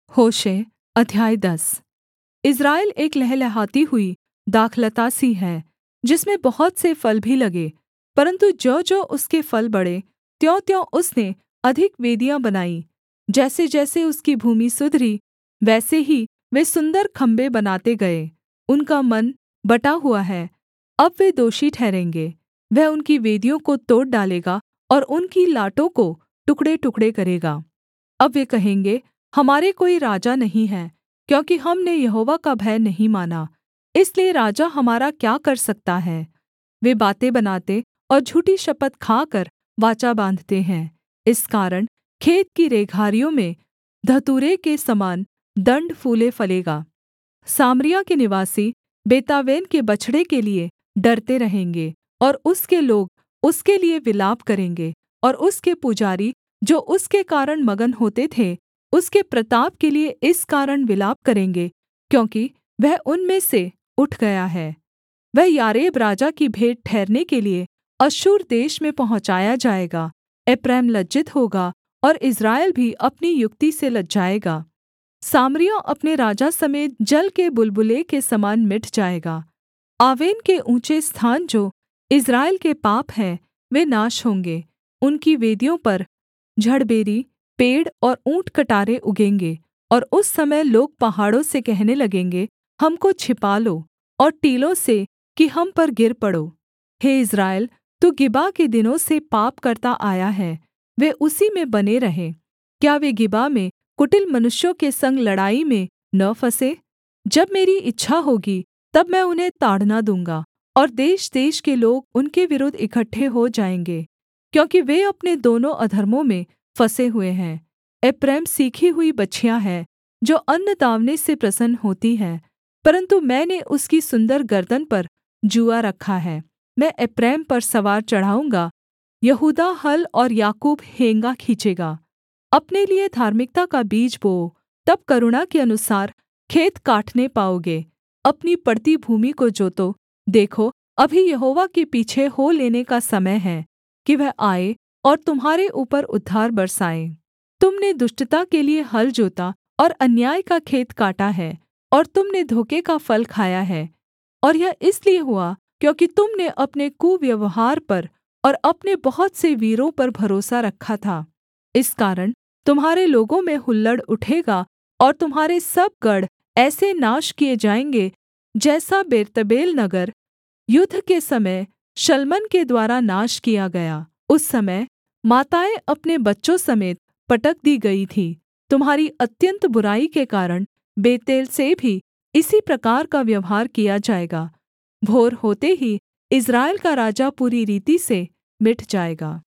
होशे अध्याय 10। इस्राएल एक लहलहाती हुई दाखलता सी है, जिसमें बहुत से फल भी लगे, परन्तु ज्योंज्यों उसके फल बढ़े त्योंत्यों उसने अधिक वेदियाँ बनाईं। जैसेजैसे उसकी भूमि सुधरी, वैसे ही वे सुन्दर खम्भे बनाते गए। उनका मन बँटा हुआ है, अब वे दोषी ठहरेंगे। वह उनकी वेदियों को तोड़ डालेगा और उनकी लाटों को टुकड़ेटुकड़े करेगा। अब वे कहेंगे, हमारे कोई राजा नहीं है, क्योंकि हमने यहोवा का भय नहीं माना, इसलिए राजा हमारा क्या कर सकता है। वे बातें बनाते और झूठी शपथ खाकर वाचा बाँधते हैं। इस कारण खेत की रेघारियों में धतूरे के समान दण्ड फूले फलेगा। सामरिया के निवासी बेतावेन के बछड़े के लिये डरते रहेंगे, और उसके लोग उसके लिये विलाप करेंगे, और उसके पुजारी जो उसके कारण मगन होते थे, उसके प्रताप के लिये इस कारण विलाप करेंगे, क्योंकि वह उनमें से उठ गया है। वह यारेब राजा की भेंट ठहरने के लिये अश्शूर देश में पहुँचाया जाएगा। एप्रैम लज्जित होगा और इस्राएल भी अपनी युक्ति से लजाएगा। सामरिया अपने राजा समेत जल के बुलबुले के समान मिट जाएगा। आवेन के ऊँचे स्थान जो इस्राएल के पाप हैं, वे नाश होंगे। उनकी वेदियों पर झड़बेरी पेड़ और ऊँट-कटारे उगेंगे, और उस समय लोग पहाड़ों से कहने लगेंगे, हमको छिपा लो, और टीलों से कि हम पर गिर पड़ो। हे इस्राएल, तू गिबा के दिनों से पाप करता आया है, वे उसी में बने रहें। क्या वे गिबा में कुटिल मनुष्यों के संग लड़ाई में न फँसें? जब मेरी इच्छा होगी तब मैं उन्हें ताड़ना दूँगा, और देशदेश के लोग उनके विरुद्ध इकट्ठे हो जाएँगे, क्योंकि वे अपने दोनों अधर्मों में फँसे हुए हैं। एप्रैम सीखी हुई बछिया है, जो अन्न दाँवने से प्रसन्न होती है, परन्तु मैंने उसकी सुन्दर गर्दन पर जूआ रखा है। मैं एप्रैम पर सवार चढ़ाऊँगा, यहूदा हल और याकूब हेंगा खींचेगा। अपने लिये धार्मिकता का बीज बोओ, तब करुणा के अनुसार खेत काटने पाओगे। अपनी पड़ती भूमि को जोतो। देखो, अभी यहोवा के पीछे हो लेने का समय है, कि वह आए और तुम्हारे ऊपर उद्धार बरसाए। तुम ने दुष्टता के लिये हल जोता और अन्याय का खेत काटा है, और तुम ने धोखे का फल खाया है। और यह इसलिए हुआ क्योंकि तुम ने अपने कुव्यवहार पर और अपने बहुत से वीरों पर भरोसा रखा था। इस कारण तुम्हारे लोगों में हुल्लड़ उठेगा, और तुम्हारे सब गढ़ ऐसे नाश किए जाएँगे, जैसा बेतर्बेल नगर युद्ध के समय शल्मन के द्वारा नाश किया गया। उस समय माताएँ अपने बच्चों समेत पटक दी गई थीं। तुम्हारी अत्यन्त बुराई के कारण बेतेल से भी इसी प्रकार का व्यवहार किया जाएगा। भोर होते ही इस्राएल का राजा पूरी रीति से मिट जाएगा।